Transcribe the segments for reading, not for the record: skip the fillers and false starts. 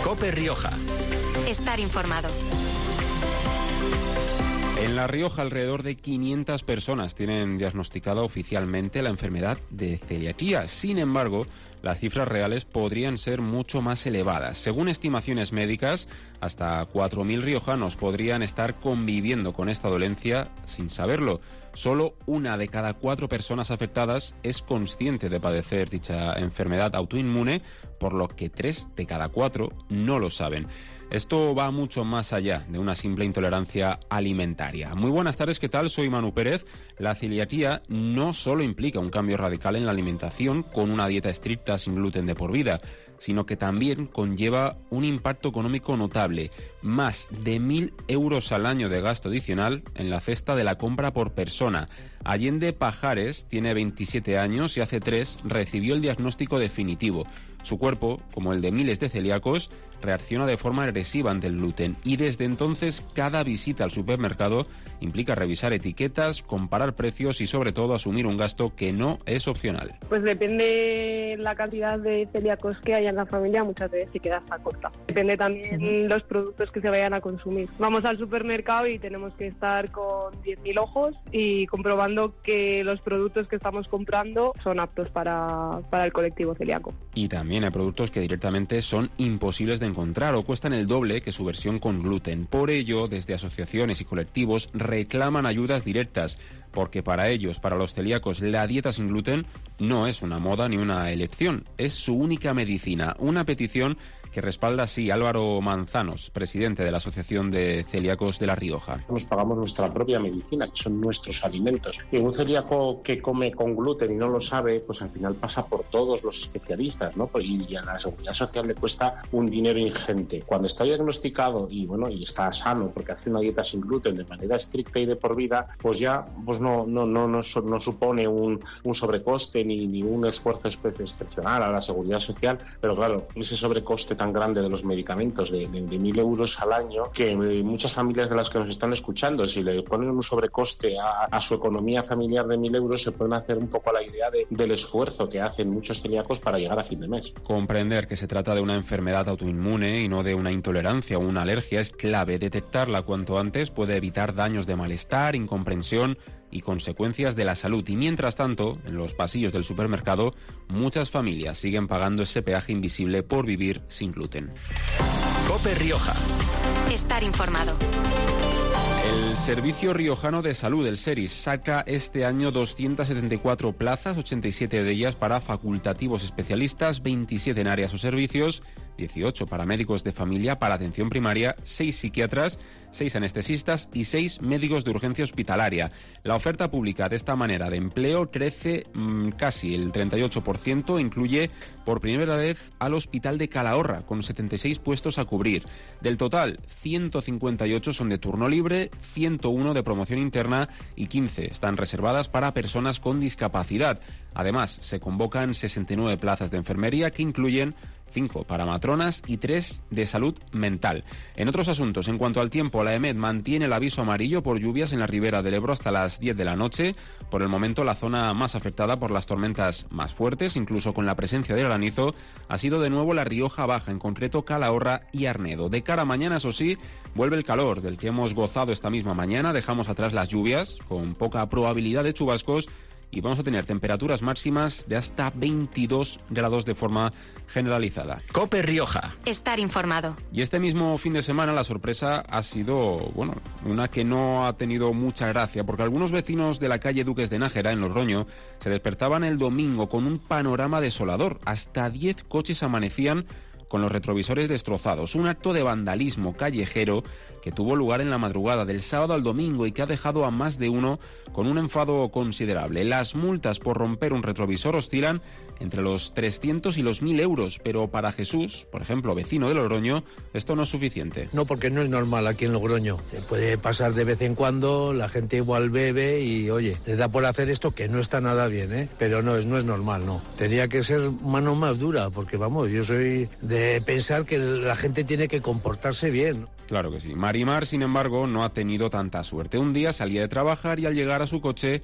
COPE Rioja. Estar informado. En La Rioja, alrededor de 500 personas tienen diagnosticada oficialmente la enfermedad de celiaquía. Sin embargo, las cifras reales podrían ser mucho más elevadas. Según estimaciones médicas, hasta 4.000 riojanos podrían estar conviviendo con esta dolencia sin saberlo. Solo 1 de cada 4 personas afectadas es consciente de padecer dicha enfermedad autoinmune, por lo que 3 de cada 4 no lo saben. Esto va mucho más allá de una simple intolerancia alimentaria. Muy buenas tardes, ¿qué tal? Soy Manu Pérez. La celiaquía no solo implica un cambio radical en la alimentación con una dieta estricta sin gluten de por vida, sino que también conlleva un impacto económico notable. Más de 1.000 euros al año de gasto adicional en la cesta de la compra por persona. Allende Pajares tiene 27 años y hace 3 recibió el diagnóstico definitivo. Su cuerpo, como el de miles de celíacos, reacciona de forma agresiva ante el gluten y desde entonces cada visita al supermercado implica revisar etiquetas, comparar precios y sobre todo asumir un gasto que no es opcional. Pues depende la cantidad de celíacos que haya en la familia, muchas veces se queda hasta corta. Depende también los productos que se vayan a consumir. Vamos al supermercado y tenemos que estar con 10.000 ojos y comprobando que los productos que estamos comprando son aptos para el colectivo celíaco. Y también hay productos que directamente son imposibles de encontrar o cuestan el doble que su versión con gluten. Por ello, desde asociaciones y colectivos reclaman ayudas directas, porque para ellos, para los celíacos, la dieta sin gluten no es una moda ni una elección, es su única medicina. Una petición que respalda así Álvaro Manzanos, presidente de la Asociación de Celíacos de La Rioja. Nos pagamos nuestra propia medicina, que son nuestros alimentos. Y un celíaco que come con gluten y no lo sabe, pues al final pasa por todos los especialistas, ¿no? Y a la Seguridad Social le cuesta un dinero ingente. Cuando está diagnosticado y está sano porque hace una dieta sin gluten de manera estricta y de por vida, pues ya no supone un sobrecoste ni un esfuerzo excepcional a la Seguridad Social, pero claro, ese sobrecoste tan grande de los medicamentos de 1.000 euros al año, que muchas familias de las que nos están escuchando, si le ponen un sobrecoste a su economía familiar de 1.000 euros, se pueden hacer un poco a la idea del esfuerzo que hacen muchos celíacos para llegar a fin de mes. Comprender que se trata de una enfermedad autoinmune y no de una intolerancia o una alergia es clave. Detectarla cuanto antes puede evitar daños de malestar, incomprensión y consecuencias de la salud. Y mientras tanto, en los pasillos del supermercado, muchas familias siguen pagando ese peaje invisible por vivir sin gluten. COPE Rioja. Estar informado. El Servicio Riojano de Salud, el SERIS, saca este año 274 plazas, 87 de ellas para facultativos especialistas, 27 en áreas o servicios, 18 para médicos de familia para atención primaria, 6 psiquiatras, 6 anestesistas y 6 médicos de urgencia hospitalaria. La oferta pública de esta manera de empleo crece casi el 38%, incluye por primera vez al Hospital de Calahorra, con 76 puestos a cubrir. Del total, 158 son de turno libre, 101 de promoción interna y 15 están reservadas para personas con discapacidad. Además, se convocan 69 plazas de enfermería que incluyen 5 para matronas y 3 de salud mental. En otros asuntos, en cuanto al tiempo, la EMET mantiene el aviso amarillo por lluvias en la ribera del Ebro hasta las 10 de la noche. Por el momento, la zona más afectada por las tormentas más fuertes, incluso con la presencia de granizo, ha sido de nuevo la Rioja Baja, en concreto Calahorra y Arnedo. De cara a mañana, eso sí, vuelve el calor del que hemos gozado esta misma mañana. Dejamos atrás las lluvias, con poca probabilidad de chubascos, y vamos a tener temperaturas máximas de hasta 22 grados de forma generalizada. COPE Rioja. Estar informado. Y este mismo fin de semana la sorpresa ha sido, una que no ha tenido mucha gracia, porque algunos vecinos de la calle Duques de Nájera, en Logroño, se despertaban el domingo con un panorama desolador. Hasta 10 coches amanecían con los retrovisores destrozados. Un acto de vandalismo callejero que tuvo lugar en la madrugada del sábado al domingo y que ha dejado a más de uno con un enfado considerable. Las multas por romper un retrovisor oscilan entre los 300 y los 1.000 euros, pero para Jesús, por ejemplo, vecino de Logroño, esto no es suficiente. No, porque no es normal aquí en Logroño. Puede pasar de vez en cuando, la gente igual bebe y, oye, le da por hacer esto que no está nada bien, ¿eh? Pero no es normal, no. Tenía que ser mano más dura, porque vamos, yo soy de pensar que la gente tiene que comportarse bien. Claro que sí. Marimar, sin embargo, no ha tenido tanta suerte. Un día salía de trabajar y al llegar a su coche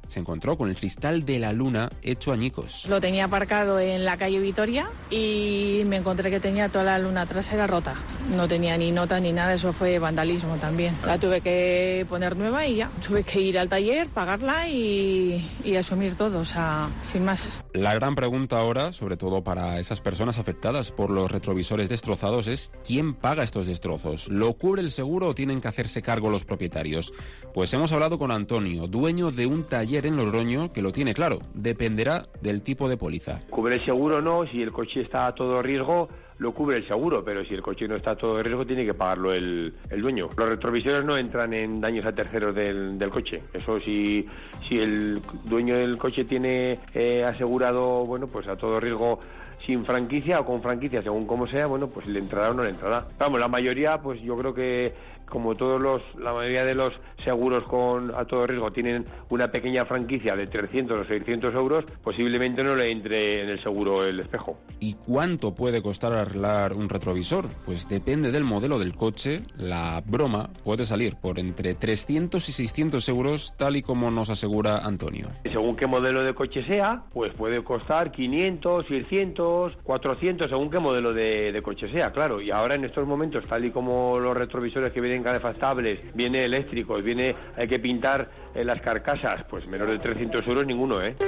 se encontró con el cristal de la luna hecho añicos. Lo tenía aparcado en la calle Vitoria y me encontré que tenía toda la luna trasera rota. No tenía ni nota ni nada, eso fue vandalismo también. La tuve que poner nueva y ya. Tuve que ir al taller, pagarla y asumir todo, o sea, sin más. La gran pregunta ahora, sobre todo para esas personas afectadas por los retrovisores destrozados, es ¿quién paga estos destrozos? ¿Lo cubre el seguro o tienen que hacerse cargo los propietarios? Pues hemos hablado con Antonio, dueño de un taller en Logroño, que lo tiene claro, dependerá del tipo de póliza. Cubre el seguro no, si el coche está a todo riesgo, lo cubre el seguro, pero si el coche no está a todo riesgo, tiene que pagarlo el dueño. Los retrovisores no entran en daños a terceros del coche. Eso si el dueño del coche tiene asegurado, bueno, pues a todo riesgo sin franquicia o con franquicia, según como sea, bueno, pues le entrará o no le entrará. Vamos, la mayoría, pues yo creo que como la mayoría de los seguros a todo riesgo tienen una pequeña franquicia de 300 o 600 euros, posiblemente no le entre en el seguro el espejo. ¿Y cuánto puede costar arreglar un retrovisor? Pues depende del modelo del coche. La broma puede salir por entre 300 y 600 euros, tal y como nos asegura Antonio. Según qué modelo de coche sea, pues puede costar 500, 600, 400, según qué modelo de coche sea, claro. Y ahora en estos momentos, tal y como los retrovisores que vienen calefactables, viene eléctricos, hay que pintar las carcasas, pues menos de 300 euros ninguno, ¿eh?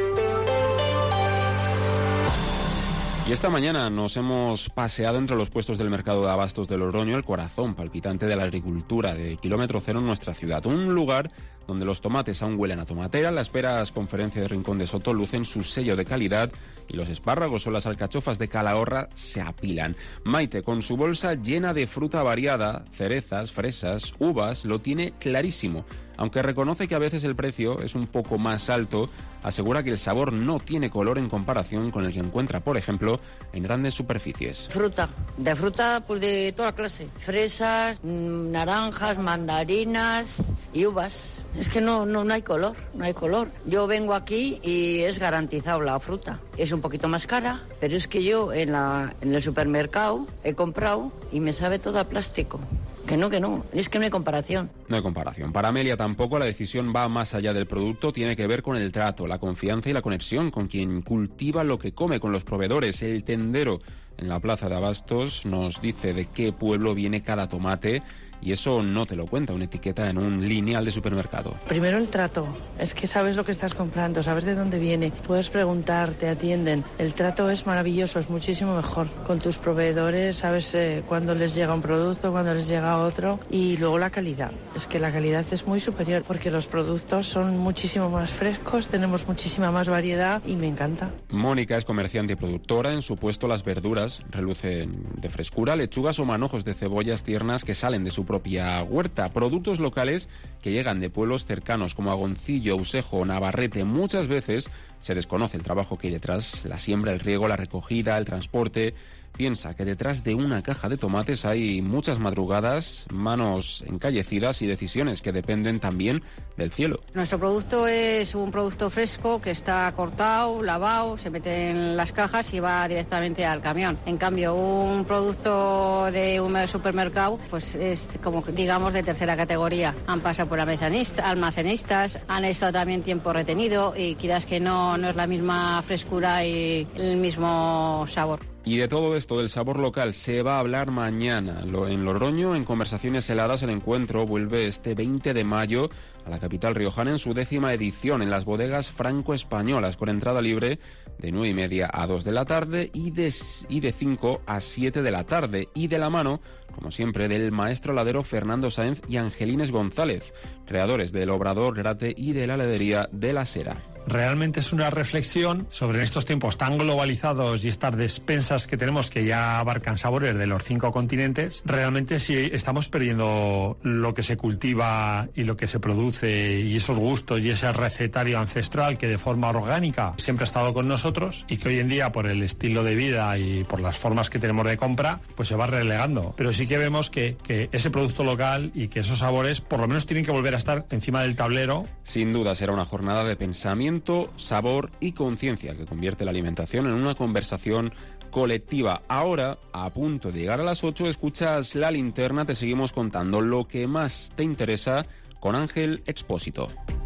Y esta mañana nos hemos paseado entre los puestos del mercado de abastos de Logroño, el corazón palpitante de la agricultura de kilómetro cero en nuestra ciudad. Un lugar donde los tomates aún huelen a tomatera, las peras Conferencia de Rincón de Soto lucen su sello de calidad y los espárragos o las alcachofas de Calahorra se apilan. Maite, con su bolsa llena de fruta variada, cerezas, fresas, uvas, lo tiene clarísimo. Aunque reconoce que a veces el precio es un poco más alto, asegura que el sabor no tiene color en comparación con el que encuentra, por ejemplo, en grandes superficies. Fruta pues de toda clase. Fresas, naranjas, mandarinas y uvas. Es que no hay color, no hay color. Yo vengo aquí y es garantizado la fruta. Es un poquito más cara, pero es que yo en el supermercado he comprado y me sabe todo a plástico. Que no, es que no hay comparación. No hay comparación. Para Amelia tampoco la decisión va más allá del producto, tiene que ver con el trato, la confianza y la conexión con quien cultiva lo que come, con los proveedores. El tendero en la plaza de abastos nos dice de qué pueblo viene cada tomate. Y eso no te lo cuenta una etiqueta en un lineal de supermercado. Primero el trato. Es que sabes lo que estás comprando, sabes de dónde viene. Puedes preguntar, te atienden. El trato es maravilloso, es muchísimo mejor. Con tus proveedores sabes cuándo les llega un producto, cuándo les llega otro. Y luego la calidad. Es que la calidad es muy superior porque los productos son muchísimo más frescos, tenemos muchísima más variedad y me encanta. Mónica es comerciante y productora. En su puesto las verduras relucen de frescura, lechugas o manojos de cebollas tiernas que salen de su propia huerta, productos locales que llegan de pueblos cercanos como Agoncillo, Usejo o Navarrete. Muchas veces se desconoce el trabajo que hay detrás, la siembra, el riego, la recogida, el transporte. Piensa que detrás de una caja de tomates hay muchas madrugadas, manos encallecidas y decisiones que dependen también del cielo. Nuestro producto es un producto fresco que está cortado, lavado, se mete en las cajas y va directamente al camión. En cambio, un producto de un supermercado pues es como digamos de tercera categoría. Han pasado por almacenistas, han estado también tiempo retenido y quieras que no es la misma frescura y el mismo sabor. Y de todo esto, del sabor local, se va a hablar mañana. En Logroño, en Conversaciones Heladas, el encuentro vuelve este 20 de mayo a la capital riojana en su 10ª edición en las bodegas franco-españolas, con entrada libre de 9:30 a 2 de la tarde y de 5 a 7 de la tarde. Y de la mano, como siempre, del maestro heladero Fernando Sáenz y Angelines González, creadores del Obrador Grate y de la heladería de la Sera. Realmente es una reflexión sobre estos tiempos tan globalizados y estas despensas que tenemos que ya abarcan sabores de los 5 continentes. Realmente si estamos perdiendo lo que se cultiva y lo que se produce y esos gustos y ese recetario ancestral que de forma orgánica siempre ha estado con nosotros y que hoy en día por el estilo de vida y por las formas que tenemos de compra pues se va relegando. Pero sí que vemos que ese producto local y que esos sabores por lo menos tienen que volver a estar encima del tablero. Sin duda será una jornada de pensamiento, sabor y conciencia que convierte la alimentación en una conversación colectiva. Ahora, a punto de llegar a las 8, escuchas La Linterna, te seguimos contando lo que más te interesa con Ángel Expósito.